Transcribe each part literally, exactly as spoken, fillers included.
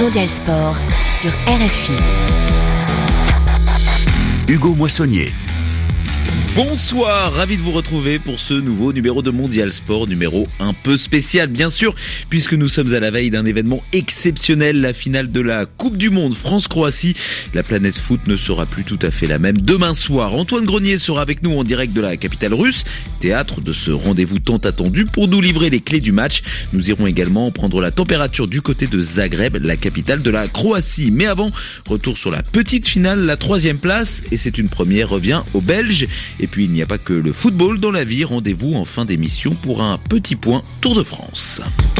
Mondial Sport sur R F I. Hugo Moissonnier. Bonsoir, ravi de vous retrouver pour ce nouveau numéro de Mondial Sport, numéro un peu spécial bien sûr, puisque nous sommes à la veille d'un événement exceptionnel, la finale de la Coupe du Monde France-Croatie. La planète foot ne sera plus tout à fait la même demain soir. Antoine Grenier sera avec nous en direct de la capitale russe, théâtre de ce rendez-vous tant attendu, pour nous livrer les clés du match. Nous irons également prendre la température du côté de Zagreb, la capitale de la Croatie. Mais avant, retour sur la petite finale, la troisième place, et c'est une première, revient aux Belges. Et puis il n'y a pas que le football dans la vie, rendez-vous en fin d'émission pour un petit point Tour de France.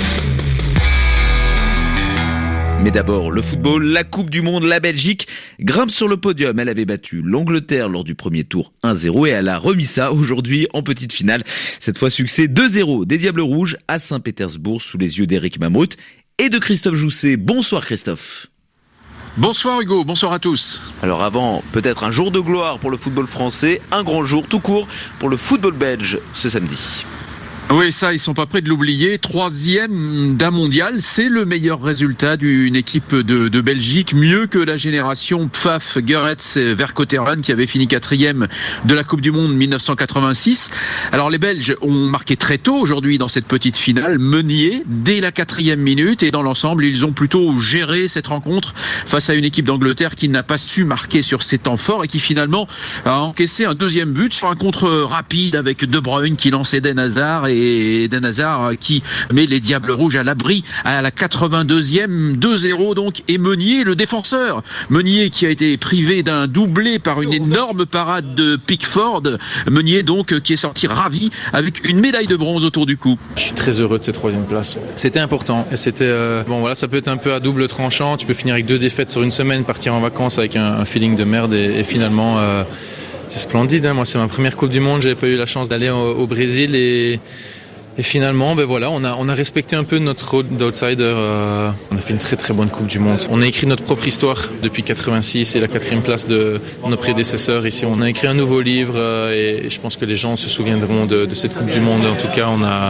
Mais d'abord, le football, la Coupe du Monde, la Belgique grimpe sur le podium. Elle avait battu l'Angleterre lors du premier tour un zéro et elle a remis ça aujourd'hui en petite finale. Cette fois succès deux zéro des Diables Rouges à Saint-Pétersbourg sous les yeux d'Éric Mamrout et de Christophe Jousset. Bonsoir Christophe. Bonsoir Hugo, bonsoir à tous. Alors avant, peut-être un jour de gloire pour le football français, un grand jour tout court pour le football belge ce samedi. Oui, ça, ils sont pas prêts de l'oublier. Troisième d'un mondial, c'est le meilleur résultat d'une équipe de, de Belgique, mieux que la génération Pfaff, Goretz et Vercotteren qui avait fini quatrième de la Coupe du Monde dix-neuf cent quatre-vingt-six. Alors les Belges ont marqué très tôt aujourd'hui dans cette petite finale, Meunier dès la quatrième minute, et dans l'ensemble, ils ont plutôt géré cette rencontre face à une équipe d'Angleterre qui n'a pas su marquer sur ses temps forts et qui finalement a encaissé un deuxième but sur un contre rapide avec De Bruyne qui lance Eden Hazard et et Eden Hazard qui met les Diables Rouges à l'abri à la quatre-vingt-deuxième, deux zéro donc, et Meunier, le défenseur. Meunier qui a été privé d'un doublé par une énorme parade de Pickford. Meunier donc qui est sorti ravi avec une médaille de bronze autour du cou. Je suis très heureux de cette troisième place. C'était important et c'était euh, bon voilà, ça peut être un peu à double tranchant. Tu peux finir avec deux défaites sur une semaine, partir en vacances avec un, un feeling de merde et, et finalement euh, c'est splendide, hein. Moi c'est ma première Coupe du Monde, j'avais pas eu la chance d'aller au, au Brésil et, et finalement ben voilà, on a, on a respecté un peu notre rôle d'outsider, euh, on a fait une très très bonne Coupe du Monde. On a écrit notre propre histoire depuis quatre-vingt-six et la quatrième place de nos prédécesseurs ici. On a écrit un nouveau livre euh, et, et je pense que les gens se souviendront de, de cette Coupe du Monde. En tout cas, on a,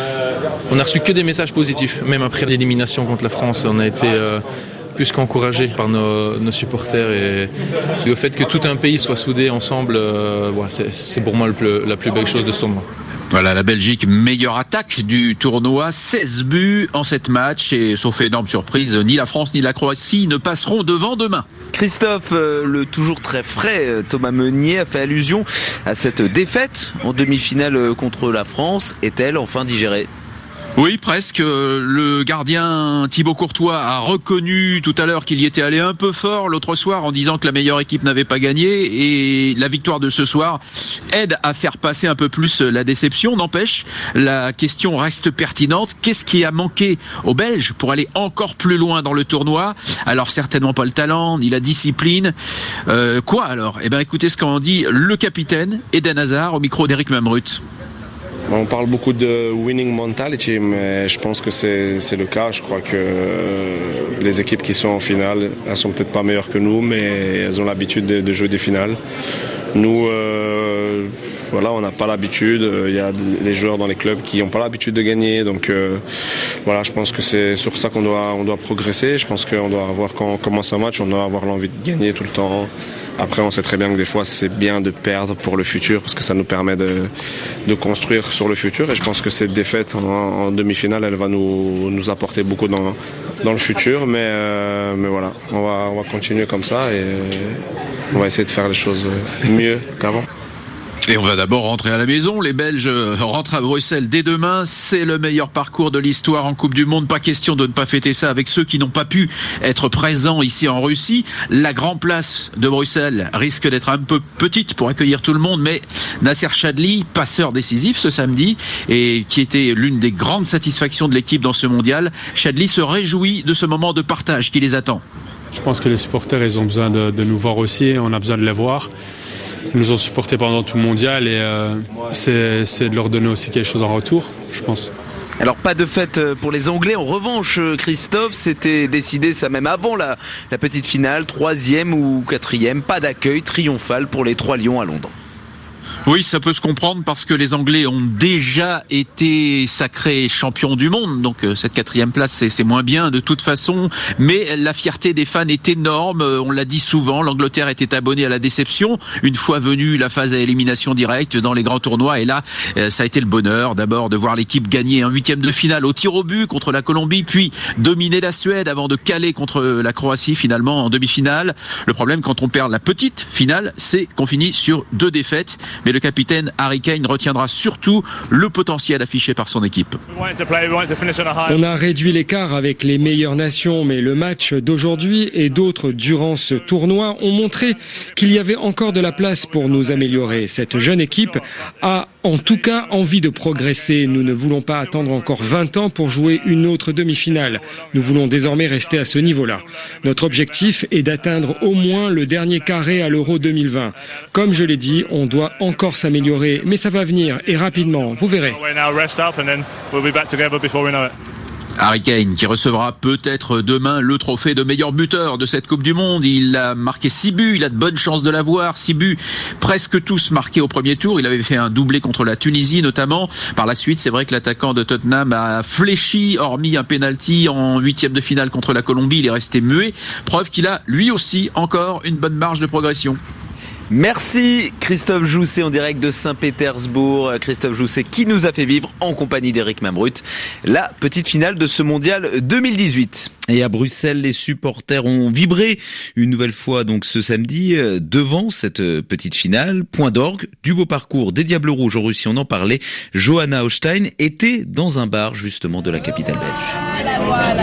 on a reçu que des messages positifs, même après l'élimination contre la France. On a été... Euh, plus qu'encouragé par nos, nos supporters et, et au fait que tout un pays soit soudé ensemble, euh, ouais, c'est, c'est pour moi le plus, la plus belle chose de ce tournoi. Voilà, la Belgique, meilleure attaque du tournoi, seize buts en sept matchs et sauf énorme surprise, ni la France ni la Croatie ne passeront devant demain. Christophe, euh, le toujours très frais Thomas Meunier a fait allusion à cette défaite en demi-finale contre la France. Est-elle enfin digérée ? Oui, presque. Le gardien Thibaut Courtois a reconnu tout à l'heure qu'il y était allé un peu fort l'autre soir en disant que la meilleure équipe n'avait pas gagné, et la victoire de ce soir aide à faire passer un peu plus la déception. N'empêche, la question reste pertinente. Qu'est-ce qui a manqué aux Belges pour aller encore plus loin dans le tournoi ? Alors certainement pas le talent ni la discipline. Euh, quoi alors ? Eh bien écoutez ce qu'en dit le capitaine Eden Hazard au micro d'Éric Mamrout. On parle beaucoup de winning mentality, mais je pense que c'est, c'est le cas. Je crois que les équipes qui sont en finale, elles sont peut-être pas meilleures que nous, mais elles ont l'habitude de, de jouer des finales. Nous, euh, voilà, on n'a pas l'habitude. Il y a des joueurs dans les clubs qui n'ont pas l'habitude de gagner. Donc euh, voilà, je pense que c'est sur ça qu'on doit, on doit progresser. Je pense qu'on doit avoir, quand on commence un match, on doit avoir l'envie de gagner tout le temps. Après, on sait très bien que des fois, c'est bien de perdre pour le futur parce que ça nous permet de, de construire sur le futur. Et je pense que cette défaite en, en demi-finale, elle va nous, nous apporter beaucoup dans, dans le futur. Mais, euh, mais voilà, on va, on va continuer comme ça et on va essayer de faire les choses mieux qu'avant. Et on va d'abord rentrer à la maison. Les Belges rentrent à Bruxelles dès demain. C'est le meilleur parcours de l'histoire en Coupe du Monde. Pas question de ne pas fêter ça avec ceux qui n'ont pas pu être présents ici en Russie. La grande place de Bruxelles risque d'être un peu petite pour accueillir tout le monde, mais Nasser Chadli, passeur décisif ce samedi, et qui était l'une des grandes satisfactions de l'équipe dans ce mondial, Chadli se réjouit de ce moment de partage qui les attend. Je pense que les supporters, ils ont besoin de, de nous voir aussi. On a besoin de les voir. Ils nous ont supportés pendant tout le mondial et euh, c'est, c'est de leur donner aussi quelque chose en retour, je pense. Alors pas de fête pour les Anglais. En revanche, Christophe, c'était décidé ça même avant la, la petite finale, troisième ou quatrième. Pas d'accueil triomphal pour les Trois Lions à Londres. Oui, ça peut se comprendre parce que les Anglais ont déjà été sacrés champions du monde, donc euh, cette quatrième place c'est, c'est moins bien de toute façon, mais la fierté des fans est énorme, euh, on l'a dit souvent, l'Angleterre était abonnée à la déception une fois venue la phase à élimination directe dans les grands tournois, et là euh, ça a été le bonheur d'abord de voir l'équipe gagner un huitième de finale au tir au but contre la Colombie, puis dominer la Suède avant de caler contre la Croatie finalement en demi-finale. Le problème quand on perd la petite finale, c'est qu'on finit sur deux défaites, mais le capitaine Harry Kane retiendra surtout le potentiel affiché par son équipe. On a réduit l'écart avec les meilleures nations, mais le match d'aujourd'hui et d'autres durant ce tournoi ont montré qu'il y avait encore de la place pour nous améliorer. Cette jeune équipe a en tout cas envie de progresser. Nous ne voulons pas attendre encore vingt ans pour jouer une autre demi-finale. Nous voulons désormais rester à ce niveau-là. Notre objectif est d'atteindre au moins le dernier carré à l'Euro deux mille vingt. Comme je l'ai dit, on doit encore s'améliorer, mais ça va venir et rapidement, vous verrez. Harry Kane qui recevra peut-être demain le trophée de meilleur buteur de cette Coupe du Monde. Il a marqué six buts, il a de bonnes chances de l'avoir. six buts, presque tous marqués au premier tour. Il avait fait un doublé contre la Tunisie notamment. Par la suite, c'est vrai que l'attaquant de Tottenham a fléchi, hormis un penalty en huitième de finale contre la Colombie. Il est resté muet. Preuve qu'il a lui aussi encore une bonne marge de progression. Merci Christophe Jousset en direct de Saint-Pétersbourg. Christophe Jousset qui nous a fait vivre en compagnie d'Éric Mambrut la petite finale de ce mondial deux mille dix-huit. Et à Bruxelles, les supporters ont vibré une nouvelle fois donc ce samedi devant cette petite finale. Point d'orgue du beau parcours des Diables Rouges en Russie, on en parlait. Johanna Holstein était dans un bar justement de la capitale belge.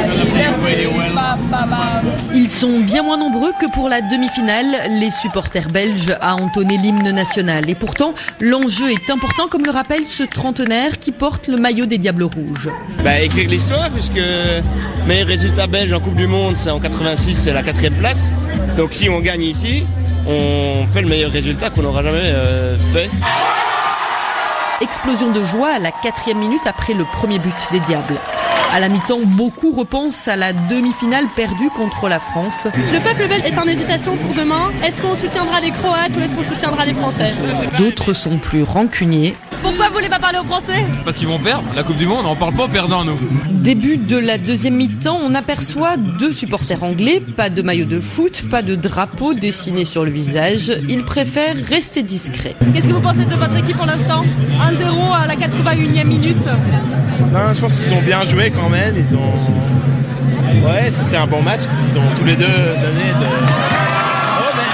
Ils sont bien moins nombreux que pour la demi-finale. Les supporters belges a entonné l'hymne national. Et pourtant, l'enjeu est important, comme le rappelle ce trentenaire qui porte le maillot des Diables Rouges. Bah, écrire l'histoire, puisque meilleur résultat belge en Coupe du Monde, c'est en quatre-vingt-six, c'est la quatrième place. Donc si on gagne ici, on fait le meilleur résultat qu'on n'aura jamais euh, fait. Explosion de joie à la quatrième minute après le premier but des Diables. À la mi-temps, beaucoup repensent à la demi-finale perdue contre la France. Le peuple belge est en hésitation pour demain. Est-ce qu'on soutiendra les Croates ou est-ce qu'on soutiendra les Français ? D'autres sont plus rancuniers. Pourquoi vous voulez pas parler aux Français ? Parce qu'ils vont perdre. La Coupe du Monde, on parle pas aux perdants, nous. Début de la deuxième mi-temps, on aperçoit deux supporters anglais. Pas de maillot de foot, pas de drapeau dessiné sur le visage. Ils préfèrent rester discrets. Qu'est-ce que vous pensez de votre équipe pour l'instant ? un zéro à la quatre-vingt-unième minute. Non, je pense qu'ils ont bien joué quand même. Ils ont... Ouais, c'était un bon match. Ils ont tous les deux donné de... Oh, mais...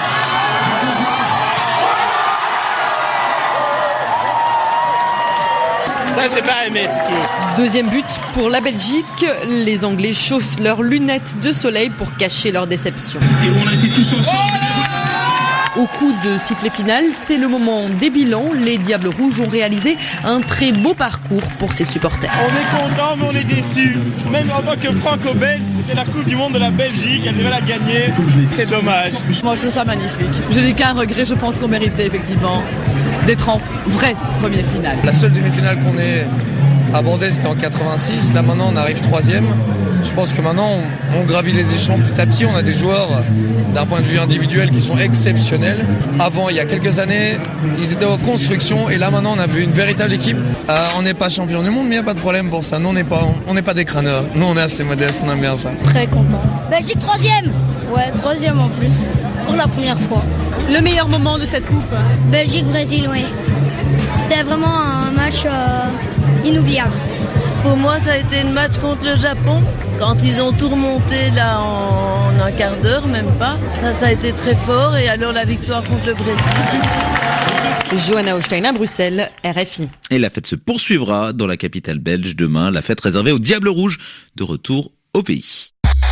Ça, j'ai pas aimé du tout. Deuxième but pour la Belgique. Les Anglais chaussent leurs lunettes de soleil pour cacher leur déception. Et on a été tous ensemble. Au coup de sifflet final, c'est le moment des bilans. Les Diables Rouges ont réalisé un très beau parcours pour ses supporters. On est content, mais on est déçus. Même en tant que franco-belge, c'était la Coupe du Monde de la Belgique. Elle devait la gagner. C'est dommage. Moi, je trouve ça magnifique. Je n'ai qu'un regret. Je pense qu'on méritait effectivement d'être en vraie première finale. La seule demi-finale qu'on ait abordée, c'était en quatre-vingt-six. Là, maintenant, on arrive troisième. Je pense que maintenant, on, on gravit les échelons petit à petit. On a des joueurs, d'un point de vue individuel, qui sont exceptionnels. Avant, il y a quelques années, ils étaient en construction. Et là, maintenant, on a vu une véritable équipe. Euh, on n'est pas champion du monde, mais il n'y a pas de problème pour ça. Nous, on n'est pas, on n'est pas des crâneurs. Nous, on est assez modestes, on aime bien ça. Très content. Belgique troisième. Ouais, troisième en plus. Pour la première fois. Le meilleur moment de cette coupe ? Belgique-Brésil, oui. C'était vraiment un match euh, inoubliable. Pour moi, ça a été le match contre le Japon. Quand ils ont tout remonté là en un quart d'heure, même pas. Ça, ça a été très fort. Et alors la victoire contre le Brésil. Johanna Holstein à Bruxelles, R F I. Et la fête se poursuivra dans la capitale belge demain. La fête réservée aux Diables Rouges de retour au pays.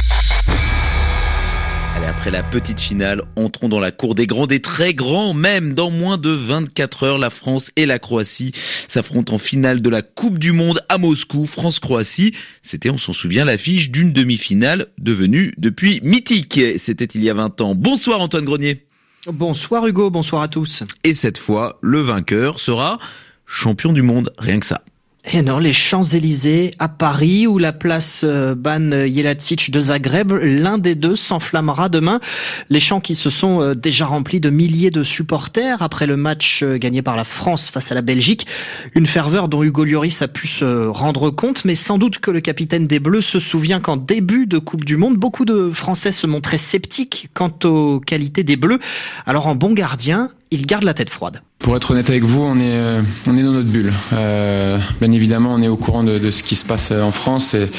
Allez, après la petite finale, entrons dans la cour des grands, des très grands même. Dans moins de vingt-quatre heures, la France et la Croatie s'affrontent en finale de la Coupe du Monde à Moscou. France-Croatie, c'était, on s'en souvient, l'affiche d'une demi-finale devenue depuis mythique. C'était il y a vingt ans. Bonsoir Antoine Grenier. Bonsoir Hugo, bonsoir à tous. Et cette fois, le vainqueur sera champion du monde, rien que ça. Et non, les Champs-Élysées à Paris ou la place Ban Jelačić de Zagreb, l'un des deux s'enflammera demain. Les champs qui se sont déjà remplis de milliers de supporters après le match gagné par la France face à la Belgique. Une ferveur dont Hugo Lloris a pu se rendre compte, mais sans doute que le capitaine des Bleus se souvient qu'en début de Coupe du Monde, beaucoup de Français se montraient sceptiques quant aux qualités des Bleus. Alors en bon gardien, il garde la tête froide. Pour être honnête avec vous, on est, on est dans notre bulle. Euh, bien évidemment, on est au courant de, de ce qui se passe en France et,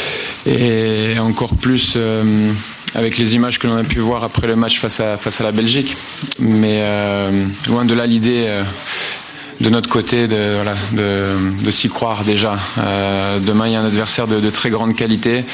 et encore plus euh, avec les images que l'on a pu voir après le match face à, face à la Belgique. Mais euh, loin de là l'idée euh, de notre côté de, voilà, de, de s'y croire déjà. Euh, demain, il y a un adversaire de, de très grande qualité.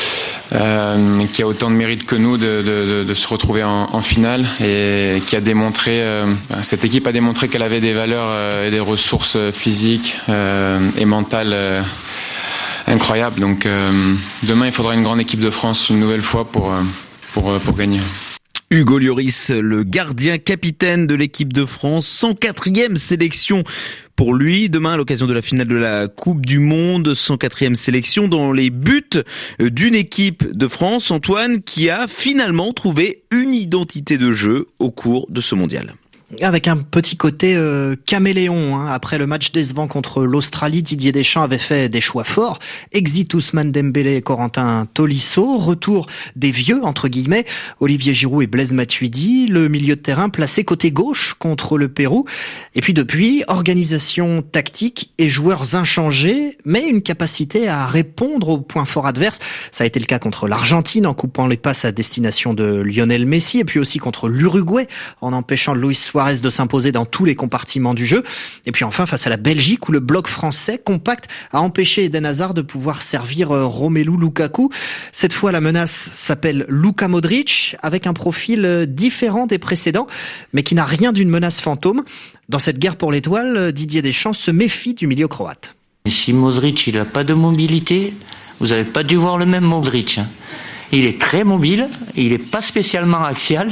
Euh, qui a autant de mérite que nous de, de, de, de se retrouver en, en finale et qui a démontré, euh, cette équipe a démontré qu'elle avait des valeurs euh, et des ressources physiques euh, et mentales euh, incroyables. Donc euh, demain, il faudra une grande équipe de France une nouvelle fois pour, pour, pour gagner. Hugo Lloris, le gardien capitaine de l'équipe de France, cent quatrième sélection pour lui. Demain, à l'occasion de la finale de la Coupe du Monde, cent quatrième sélection dans les buts d'une équipe de France, Antoine, qui a finalement trouvé une identité de jeu au cours de ce mondial. Avec un petit côté euh, caméléon. Hein. Après le match décevant contre l'Australie, Didier Deschamps avait fait des choix forts. Exit Ousmane Dembélé et Corentin Tolisso. Retour des vieux, entre guillemets, Olivier Giroud et Blaise Matuidi. Le milieu de terrain placé côté gauche contre le Pérou. Et puis depuis, organisation tactique et joueurs inchangés, mais une capacité à répondre aux points forts adverses. Ça a été le cas contre l'Argentine en coupant les passes à destination de Lionel Messi. Et puis aussi contre l'Uruguay en empêchant Luis Suarez de s'imposer dans tous les compartiments du jeu. Et puis enfin face à la Belgique où le bloc français compact a empêché Eden Hazard de pouvoir servir Romelu Lukaku. Cette fois la menace s'appelle Luka Modric avec un profil différent des précédents mais qui n'a rien d'une menace fantôme. Dans cette guerre pour l'étoile, Didier Deschamps se méfie du milieu croate. Si Modric il n'a pas de mobilité, vous n'avez pas dû voir le même Modric. Il est très mobile, il n'est pas spécialement axial,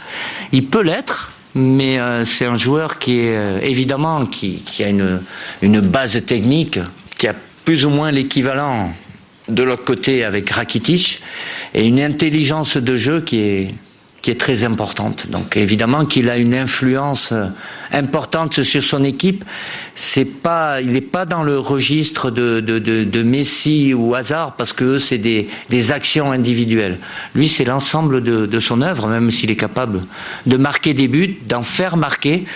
il peut l'être, mais euh, c'est un joueur qui est euh, évidemment qui, qui a une, une base technique qui a plus ou moins l'équivalent de l'autre côté avec Rakitic et une intelligence de jeu qui est qui est très importante. Donc évidemment qu'il a une influence importante sur son équipe. C'est pas, il n'est pas dans le registre de, de, de, de Messi ou Hazard parce que eux, c'est des, des actions individuelles. Lui, c'est l'ensemble de, de son œuvre, même s'il est capable de marquer des buts, d'en faire marquer.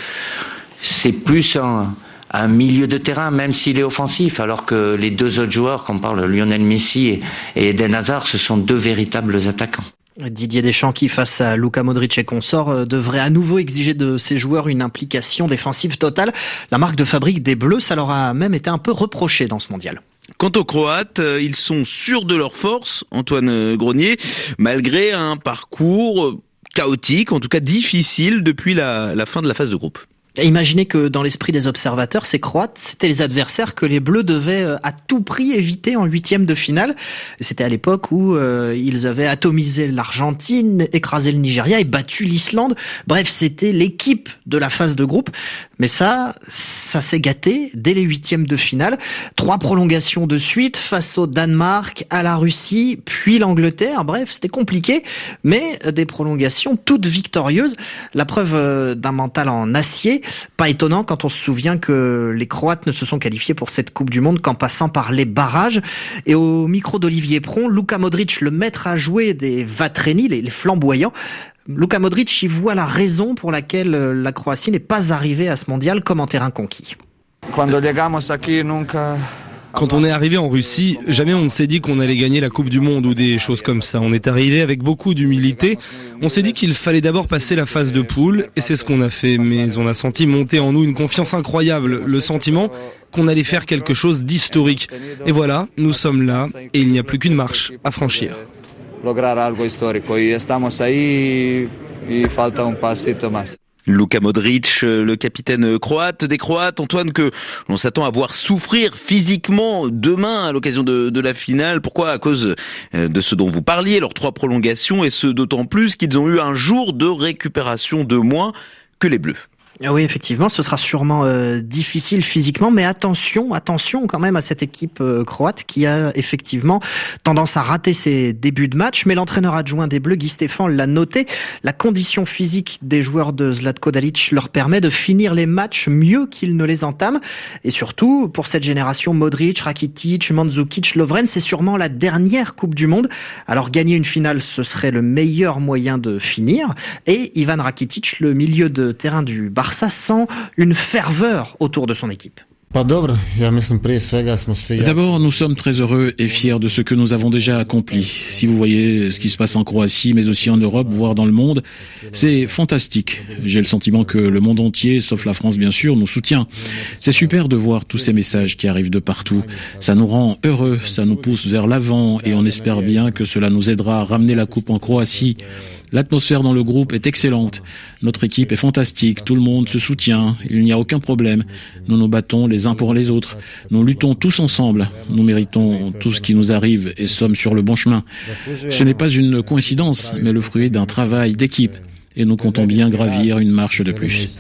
C'est plus un, un milieu de terrain, même s'il est offensif, alors que les deux autres joueurs, qu'on parle Lionel Messi et, et Eden Hazard, ce sont deux véritables attaquants. Didier Deschamps qui, face à Luka Modric et consorts, devrait à nouveau exiger de ses joueurs une implication défensive totale. La marque de fabrique des Bleus, ça leur a même été un peu reproché dans ce mondial. Quant aux Croates, ils sont sûrs de leur force, Antoine Grenier, malgré un parcours chaotique, en tout cas difficile depuis la, la fin de la phase de groupe. Imaginez que dans l'esprit des observateurs, ces Croates, c'était les adversaires que les Bleus devaient à tout prix éviter en huitième de finale. C'était à l'époque où euh, ils avaient atomisé l'Argentine, écrasé le Nigeria et battu l'Islande. Bref, c'était l'équipe de la phase de groupe. Mais ça, ça s'est gâté dès les huitièmes de finale. Trois prolongations de suite face au Danemark, à la Russie, puis l'Angleterre. Bref, c'était compliqué, mais des prolongations toutes victorieuses. La preuve d'un mental en acier. Pas étonnant quand on se souvient que les Croates ne se sont qualifiés pour cette Coupe du Monde qu'en passant par les barrages. Et au micro d'Olivier Pron, Luka Modric, le maître à jouer des Vatreni, les flamboyants, Luka Modric y voit la raison pour laquelle la Croatie n'est pas arrivée à ce mondial comme en terrain conquis. Quand on est arrivé en Russie, jamais on ne s'est dit qu'on allait gagner la Coupe du Monde ou des choses comme ça. On est arrivé avec beaucoup d'humilité. On s'est dit qu'il fallait d'abord passer la phase de poule et c'est ce qu'on a fait. Mais on a senti monter en nous une confiance incroyable, le sentiment qu'on allait faire quelque chose d'historique. Et voilà, nous sommes là et il n'y a plus qu'une marche à franchir. Luka Modric, le capitaine croate des Croates, Antoine, que l'on s'attend à voir souffrir physiquement demain à l'occasion de, de la finale. Pourquoi ? À cause de ce dont vous parliez, leurs trois prolongations, et ce d'autant plus qu'ils ont eu un jour de récupération de moins que les Bleus. Oui, effectivement, ce sera sûrement euh, difficile physiquement, mais attention, attention quand même à cette équipe euh, croate qui a effectivement tendance à rater ses débuts de match. Mais l'entraîneur adjoint des Bleus, Guy Stéphane, l'a noté. La condition physique des joueurs de Zlatko Dalic leur permet de finir les matchs mieux qu'ils ne les entament. Et surtout, pour cette génération, Modric, Rakitic, Mandzukic, Lovren, c'est sûrement la dernière Coupe du Monde. Alors gagner une finale, ce serait le meilleur moyen de finir. Et Ivan Rakitic, le milieu de terrain du Barça, ça sent une ferveur autour de son équipe. D'abord, nous sommes très heureux et fiers de ce que nous avons déjà accompli. Si vous voyez ce qui se passe en Croatie, mais aussi en Europe, voire dans le monde, c'est fantastique. J'ai le sentiment que le monde entier, sauf la France bien sûr, nous soutient. C'est super de voir tous ces messages qui arrivent de partout. Ça nous rend heureux, ça nous pousse vers l'avant et on espère bien que cela nous aidera à ramener la coupe en Croatie. L'atmosphère dans le groupe est excellente. Notre équipe est fantastique. Tout le monde se soutient. Il n'y a aucun problème. Nous nous battons les uns pour les autres. Nous luttons tous ensemble. Nous méritons tout ce qui nous arrive et sommes sur le bon chemin. Ce n'est pas une coïncidence, mais le fruit d'un travail d'équipe. Et nous comptons bien gravir une marche de plus.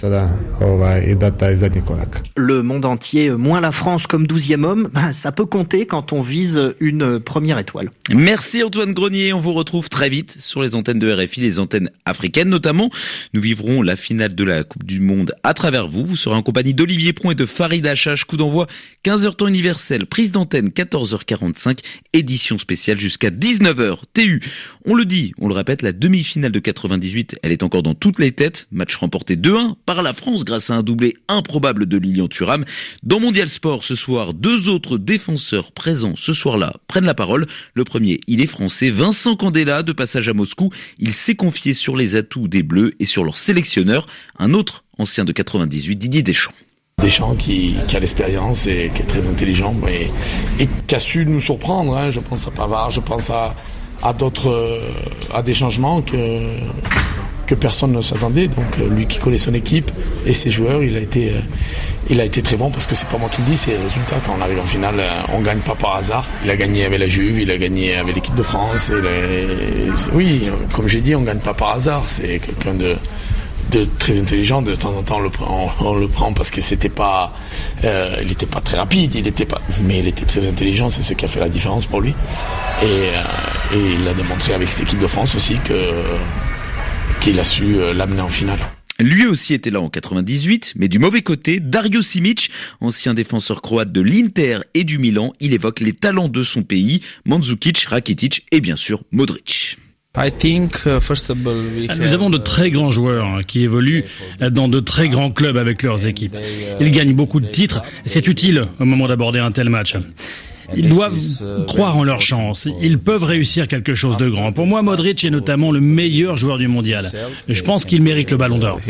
Le monde entier, moins la France comme douzième homme, ça peut compter quand on vise une première étoile. Merci Antoine Grenier, on vous retrouve très vite sur les antennes de R F I, les antennes africaines notamment. Nous vivrons la finale de la Coupe du Monde à travers vous. Vous serez en compagnie d'Olivier Pron et de Farid Achache. Coup d'envoi quinze heures temps universel, prise d'antenne quatorze heures quarante-cinq, édition spéciale jusqu'à dix-neuf heures. T U, on le dit, on le répète, la demi-finale de quatre-vingt-dix-huit, elle est encore dans toutes les têtes. Match remporté deux un par la France grâce à un doublé improbable de Lilian Thuram. Dans Mondial Sport ce soir, deux autres défenseurs présents ce soir-là prennent la parole. Le premier, il est français, Vincent Candela, de passage à Moscou. Il s'est confié sur les atouts des Bleus et sur leur sélectionneur. Un autre, ancien de quatre-vingt-dix-huit, Didier Deschamps. Deschamps qui, qui a l'expérience et qui est très intelligent et, et qui a su nous surprendre. Hein. Je pense à Pavard, je pense à, à d'autres, à des changements que que personne ne s'attendait. Donc lui qui connaît son équipe et ses joueurs, il a été, il a été très bon parce que c'est pas moi qui le dis, c'est les résultats. Quand on arrive en finale, on gagne pas par hasard. Il a gagné avec la Juve, il a gagné avec l'équipe de France. Et les... Oui, comme j'ai dit, on gagne pas par hasard. C'est quelqu'un de de très intelligent. De temps en temps on le prend, on, on le prend parce que c'était pas, euh, il était pas très rapide, il était pas, mais il était très intelligent. C'est ce qui a fait la différence pour lui. Et, euh, et il a démontré avec cette équipe de France aussi que qu'il a su l'amener en finale. Lui aussi était là en quatre-vingt-dix-huit, mais du mauvais côté, Dario Simic, ancien défenseur croate de l'Inter et du Milan, il évoque les talents de son pays, Mandzukic, Rakitic et bien sûr Modric. Nous avons de très grands joueurs qui évoluent dans de très grands clubs avec leurs équipes. Ils gagnent beaucoup de titres et c'est utile au moment d'aborder un tel match. Ils doivent croire en leur chance. Ils peuvent réussir quelque chose de grand. Pour moi, Modric est notamment le meilleur joueur du mondial. Je pense qu'il mérite le Ballon d'Or.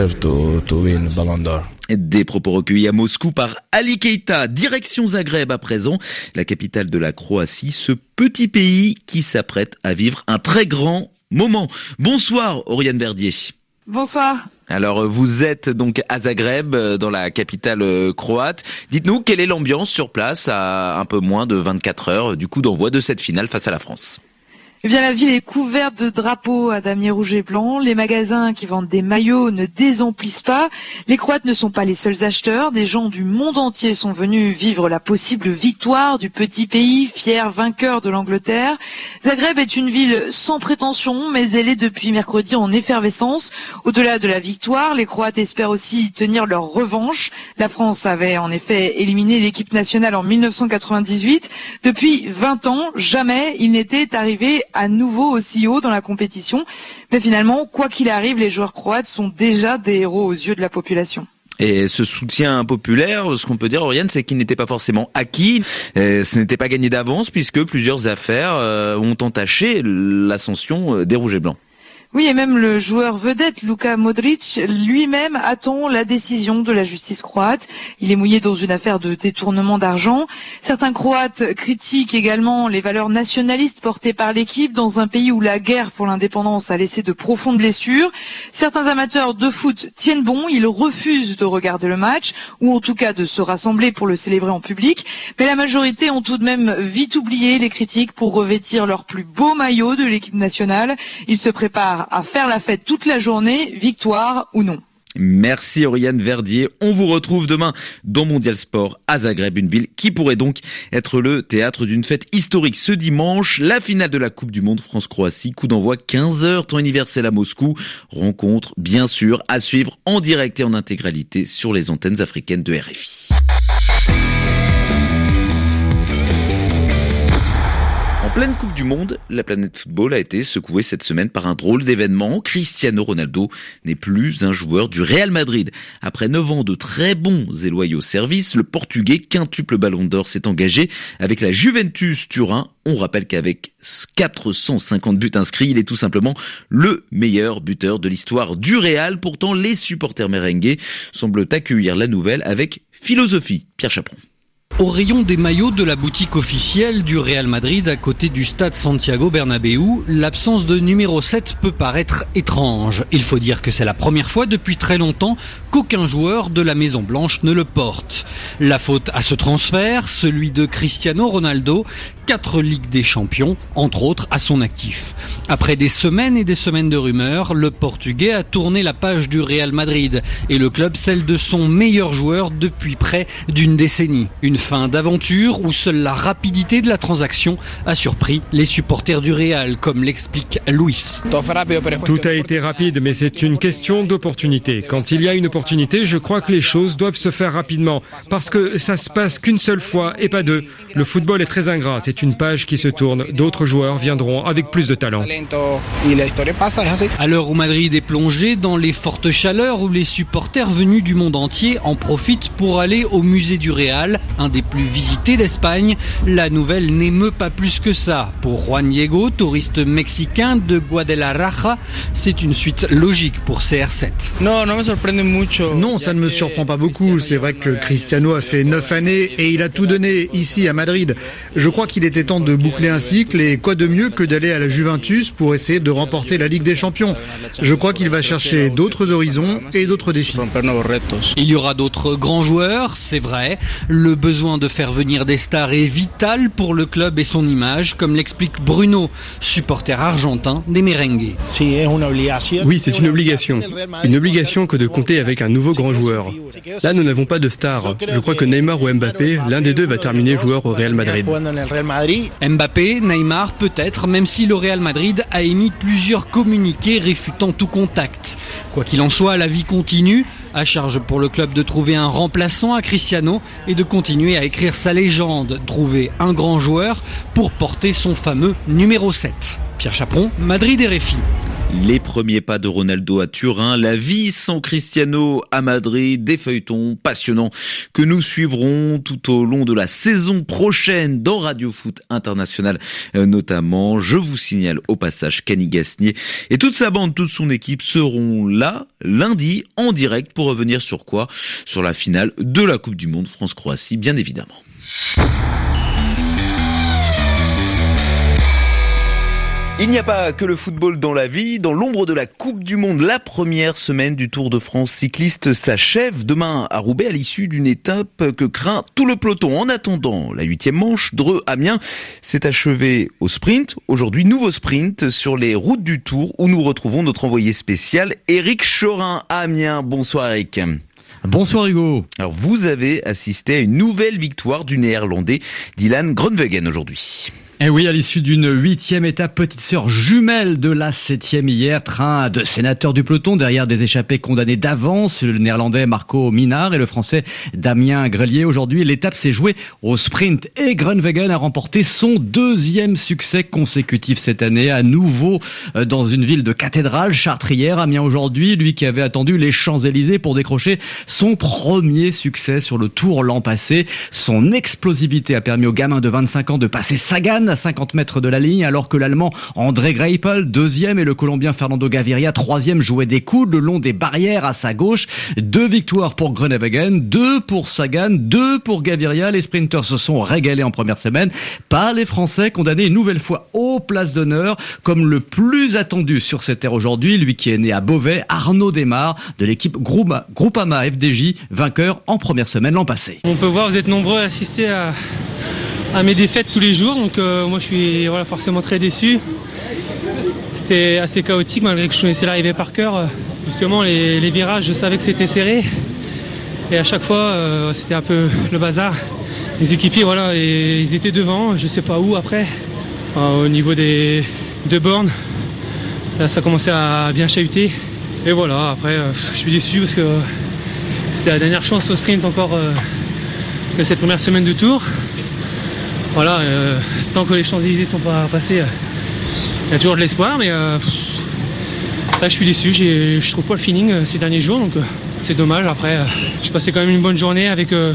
Des propos recueillis à Moscou par Ali Keita. Direction Zagreb à présent, la capitale de la Croatie, ce petit pays qui s'apprête à vivre un très grand moment. Bonsoir, Oriane Verdier. Bonsoir. Alors, vous êtes donc à Zagreb, dans la capitale croate. Dites-nous, quelle est l'ambiance sur place à un peu moins de vingt-quatre heures du coup d'envoi de cette finale face à la France ? Eh bien, la ville est couverte de drapeaux à damier rouge et blanc. Les magasins qui vendent des maillots ne désemplissent pas. Les Croates ne sont pas les seuls acheteurs. Des gens du monde entier sont venus vivre la possible victoire du petit pays, fier vainqueur de l'Angleterre. Zagreb est une ville sans prétention, mais elle est depuis mercredi en effervescence. Au-delà de la victoire, les Croates espèrent aussi tenir leur revanche. La France avait en effet éliminé l'équipe nationale en mille neuf cent quatre-vingt-dix-huit. Depuis vingt ans, jamais il n'était arrivé à nouveau aussi haut dans la compétition. Mais finalement, quoi qu'il arrive, les joueurs croates sont déjà des héros aux yeux de la population. Et ce soutien populaire, ce qu'on peut dire, Oriane, c'est qu'il n'était pas forcément acquis, euh, ce n'était pas gagné d'avance, puisque plusieurs affaires euh, ont entaché l'ascension des Rouges et Blancs. Oui, et même le joueur vedette, Luka Modric, lui-même attend la décision de la justice croate. Il est mouillé dans une affaire de détournement d'argent. Certains Croates critiquent également les valeurs nationalistes portées par l'équipe dans un pays où la guerre pour l'indépendance a laissé de profondes blessures. Certains amateurs de foot tiennent bon, ils refusent de regarder le match, ou en tout cas de se rassembler pour le célébrer en public. Mais la majorité ont tout de même vite oublié les critiques pour revêtir leur plus beau maillot de l'équipe nationale. Ils se préparent à faire la fête toute la journée, victoire ou non. Merci Oriane Verdier. On vous retrouve demain dans Mondial Sport à Zagreb, une ville qui pourrait donc être le théâtre d'une fête historique ce dimanche. La finale de la Coupe du Monde France-Croatie, coup d'envoi quinze heures, temps universel à Moscou. Rencontre bien sûr à suivre en direct et en intégralité sur les antennes africaines de R F I. En pleine Coupe du Monde, la planète football a été secouée cette semaine par un drôle d'événement. Cristiano Ronaldo n'est plus un joueur du Real Madrid. Après neuf ans de très bons et loyaux services, le Portugais quintuple Ballon d'Or s'est engagé avec la Juventus Turin. On rappelle qu'avec quatre cent cinquante buts inscrits, il est tout simplement le meilleur buteur de l'histoire du Real. Pourtant, les supporters merengues semblent accueillir la nouvelle avec philosophie. Pierre Chaperon. Au rayon des maillots de la boutique officielle du Real Madrid à côté du stade Santiago Bernabéu, l'absence de numéro sept peut paraître étrange. Il faut dire que c'est la première fois depuis très longtemps qu'aucun joueur de la Maison Blanche ne le porte. La faute à ce transfert, celui de Cristiano Ronaldo, quatre Ligues des Champions, entre autres, à son actif. Après des semaines et des semaines de rumeurs, le Portugais a tourné la page du Real Madrid et le club celle de son meilleur joueur depuis près d'une décennie. Une fin d'aventure où seule la rapidité de la transaction a surpris les supporters du Real, comme l'explique Luis. Tout a été rapide, mais c'est une question d'opportunité. Quand il y a une opportunité, je crois que les choses doivent se faire rapidement, parce que ça se passe qu'une seule fois et pas deux. Le football est très ingrat, c'est une page qui se tourne. D'autres joueurs viendront avec plus de talent. À l'heure où Madrid est plongé dans les fortes chaleurs, où les supporters venus du monde entier en profitent pour aller au musée du Real, un des plus visités d'Espagne, la nouvelle n'émeut pas plus que ça. Pour Juan Diego, touriste mexicain de Guadalajara, c'est une suite logique pour C R sept. Non, ça ne me surprend pas beaucoup. C'est vrai que Cristiano a fait neuf années et il a tout donné ici à Madrid. Je crois qu'il était temps de boucler un cycle et quoi de mieux que d'aller à la Juventus pour essayer de remporter la Ligue des Champions. Je crois qu'il va chercher d'autres horizons et d'autres défis. Il y aura d'autres grands joueurs, c'est vrai. Le besoin de faire venir des stars est vital pour le club et son image, comme l'explique Bruno, supporter argentin des merengues. Oui, c'est une obligation. Une obligation que de compter avec un nouveau grand joueur. Là, nous n'avons pas de stars. Je crois que Neymar ou Mbappé, l'un des deux va terminer joueur au Real Madrid. Mbappé, Neymar peut-être, même si le Real Madrid a émis plusieurs communiqués réfutant tout contact. Quoi qu'il en soit, la vie continue. À charge pour le club de trouver un remplaçant à Cristiano et de continuer à écrire sa légende, trouver un grand joueur pour porter son fameux numéro sept. Pierre Chaperon, Madrid R F I. Les premiers pas de Ronaldo à Turin, la vie sans Cristiano à Madrid, des feuilletons passionnants que nous suivrons tout au long de la saison prochaine dans Radio Foot International notamment. Je vous signale au passage qu'Annie Gasnier et toute sa bande, toute son équipe seront là lundi en direct pour revenir sur quoi ? Sur la finale de la Coupe du Monde France-Croatie, bien évidemment. Il n'y a pas que le football dans la vie. Dans l'ombre de la Coupe du Monde, la première semaine du Tour de France cycliste s'achève demain à Roubaix à l'issue d'une étape que craint tout le peloton. En attendant, la huitième manche, Dreux-Amiens, s'est achevée au sprint. Aujourd'hui, nouveau sprint sur les routes du Tour où nous retrouvons notre envoyé spécial Éric Chorin à Amiens. Bonsoir Éric. Bonsoir Hugo. Alors vous avez assisté à une nouvelle victoire du Néerlandais Dylan Groenewegen aujourd'hui. Et oui, à l'issue d'une huitième étape, petite sœur jumelle de la septième hier, train de sénateurs du peloton derrière des échappés condamnés d'avance, le néerlandais Marco Minnaert et le français Damien Grelier. Aujourd'hui, l'étape s'est jouée au sprint et Groenewegen a remporté son deuxième succès consécutif cette année, à nouveau dans une ville de cathédrale, Chartres-hier, Amiens aujourd'hui, lui qui avait attendu les Champs-Élysées pour décrocher son premier succès sur le Tour l'an passé. Son explosivité a permis au gamin de vingt-cinq ans de passer Sagan à cinquante mètres de la ligne, alors que l'Allemand André Greipel, deuxième, et le Colombien Fernando Gaviria, troisième, jouaient des coudes le long des barrières à sa gauche. Deux victoires pour Groenewegen, deux pour Sagan, deux pour Gaviria. Les sprinters se sont régalés en première semaine. Pas les Français, condamnés une nouvelle fois aux places d'honneur, comme le plus attendu sur cette terre aujourd'hui, lui qui est né à Beauvais, Arnaud Desmar, de l'équipe Groupama, Groupama F D J, vainqueur en première semaine l'an passé. On peut voir, vous êtes nombreux à assister à... à mes défaites tous les jours, donc euh, moi je suis voilà, forcément très déçu. C'était assez chaotique malgré que je connaissais l'arrivée par cœur. Euh, Justement, les, les virages, je savais que c'était serré. Et à chaque fois, euh, c'était un peu le bazar. Les équipiers, voilà, et ils étaient devant, je sais pas où après. Euh, au niveau des deux bornes, là, ça commençait à bien chahuter. Et voilà, après, euh, je suis déçu parce que euh, c'était la dernière chance au sprint encore euh, de cette première semaine de Tour. Voilà, euh, tant que les Champs-Élysées sont pas passés, euh, il y a toujours de l'espoir, mais euh, ça, je suis déçu. J'ai, je trouve pas le feeling euh, ces derniers jours, donc euh, c'est dommage. Après, euh, j'ai passé quand même une bonne journée avec euh,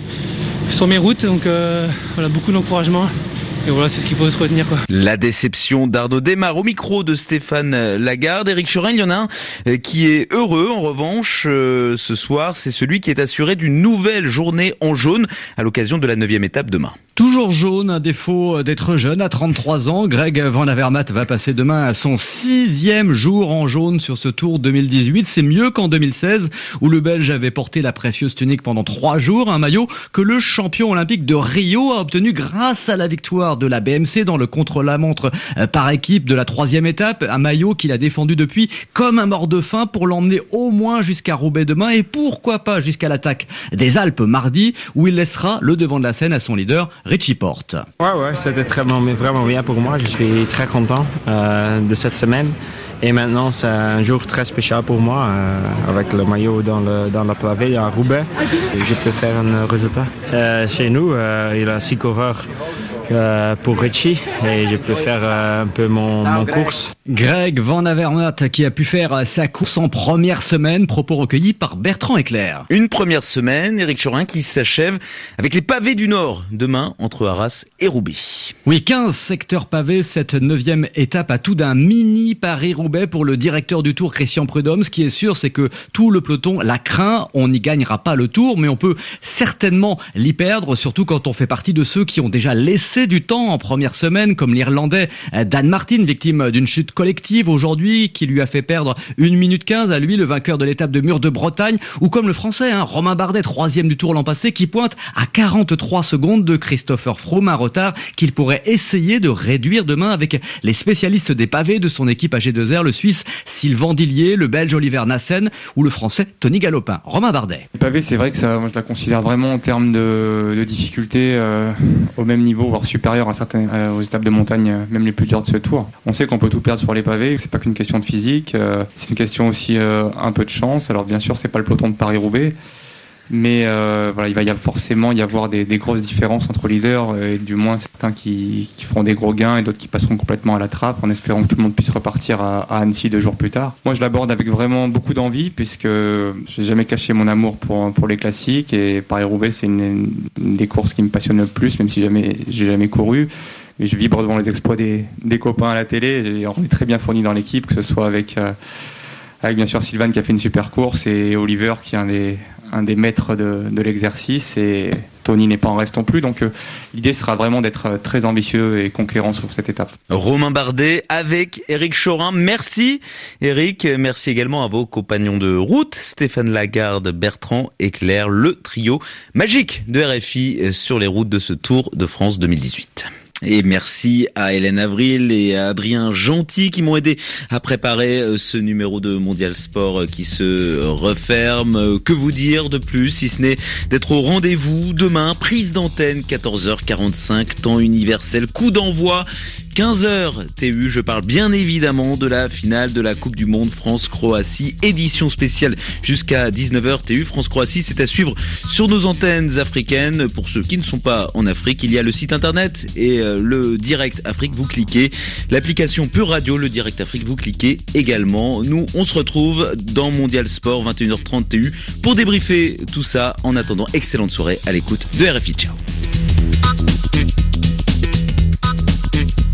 sur mes routes, donc euh, voilà, beaucoup d'encouragement. Et voilà, c'est ce qu'il faut se retenir, quoi. La déception d'Arnaud Démare au micro de Stéphane Lagarde. Éric Chorin, il y en a un qui est heureux, en revanche, euh, ce soir. C'est celui qui est assuré d'une nouvelle journée en jaune à l'occasion de la neuvième étape demain. Toujours jaune, à défaut d'être jeune. À trente-trois ans, Greg Van Avermaet va passer demain à son sixième jour en jaune sur ce Tour deux mille dix-huit. C'est mieux qu'en deux mille seize, où le Belge avait porté la précieuse tunique pendant trois jours. Un maillot que le champion olympique de Rio a obtenu grâce à la victoire de la B M C dans le contre-la-montre par équipe de la troisième étape. Un maillot qu'il a défendu depuis comme un mort de faim pour l'emmener au moins jusqu'à Roubaix demain et pourquoi pas jusqu'à l'attaque des Alpes mardi, où il laissera le devant de la scène à son leader Richie Porte. Ouais, ouais, c'était très bon, vraiment bien pour moi. Je suis très content euh, de cette semaine. Et maintenant, c'est un jour très spécial pour moi, euh, avec le maillot dans le, dans le pavé à Roubaix. Je peux faire un résultat. Euh, chez nous, euh, il y a six coureurs euh, pour Richie et je peux faire euh, un peu mon, mon course. Greg Van Avermaet qui a pu faire sa course en première semaine, propos recueillis par Bertrand Eclair. Une première semaine, Éric Chorin, qui s'achève avec les pavés du Nord, demain entre Arras et Roubaix. Oui, quinze secteurs pavés, cette neuvième étape à tout d'un mini Paris-Roubaix pour le directeur du Tour, Christian Prudhomme. Ce qui est sûr, c'est que tout le peloton la craint. On n'y gagnera pas le Tour, mais on peut certainement l'y perdre, surtout quand on fait partie de ceux qui ont déjà laissé du temps en première semaine, comme l'Irlandais Dan Martin, victime d'une chute collective aujourd'hui, qui lui a fait perdre une minute quinze à lui, le vainqueur de l'étape de Mur de Bretagne, ou comme le Français, hein, Romain Bardet, troisième du Tour l'an passé, qui pointe à quarante-trois secondes de Christopher Froome, un retard qu'il pourrait essayer de réduire demain avec les spécialistes des pavés de son équipe à G deux R, le Suisse Sylvain Dillier, le Belge Oliver Nassen ou le Français Tony Galopin. Romain Bardet. Le pavé, c'est vrai que ça, moi, je la considère vraiment en termes de, de difficulté euh, au même niveau, voire supérieur à certaines, euh, aux étapes de montagne, euh, même les plus dures de ce Tour. On sait qu'on peut tout perdre sur les pavés, c'est pas qu'une question de physique, euh, c'est une question aussi euh, un peu de chance. Alors bien sûr, c'est pas le peloton de Paris-Roubaix, mais euh, voilà, il va y avoir forcément y avoir des, des grosses différences entre leaders, et du moins certains qui, qui feront des gros gains et d'autres qui passeront complètement à la trappe, en espérant que tout le monde puisse repartir à, à Annecy deux jours plus tard. Moi, je l'aborde avec vraiment beaucoup d'envie, puisque j'ai jamais caché mon amour pour pour les classiques, et Paris-Roubaix, c'est une, une des courses qui me passionne le plus, même si jamais j'ai jamais couru. Mais je vibre devant les exploits des, des copains à la télé. On est très bien fournis dans l'équipe, que ce soit avec, euh, avec bien sûr Sylvain qui a fait une super course, et Oliver qui est un des, un des maîtres de, de l'exercice, et Tony n'est pas en reste non plus. Donc euh, l'idée sera vraiment d'être très ambitieux et conquérant sur cette étape. Romain Bardet avec Éric Chorin. Merci Éric, merci également à vos compagnons de route, Stéphane Lagarde, Bertrand Eclair, le trio magique de R F I sur les routes de ce Tour de France deux mille dix-huit. Et merci à Hélène Avril et à Adrien Gentil qui m'ont aidé à préparer ce numéro de Mondial Sport qui se referme. Que vous dire de plus, si ce n'est d'être au rendez-vous demain, prise d'antenne, quatorze heures quarante-cinq, temps universel, coup d'envoi, quinze heures T U. Je parle bien évidemment de la finale de la Coupe du Monde France-Croatie, édition spéciale jusqu'à dix-neuf heures T U. France-Croatie, c'est à suivre sur nos antennes africaines. Pour ceux qui ne sont pas en Afrique, il y a le site internet et le Direct Afrique, vous cliquez. L'application Pure Radio, le Direct Afrique, vous cliquez également. Nous, on se retrouve dans Mondial Sport, vingt et une heures trente T U, pour débriefer tout ça. En attendant, excellente soirée à l'écoute de R F I. Ciao.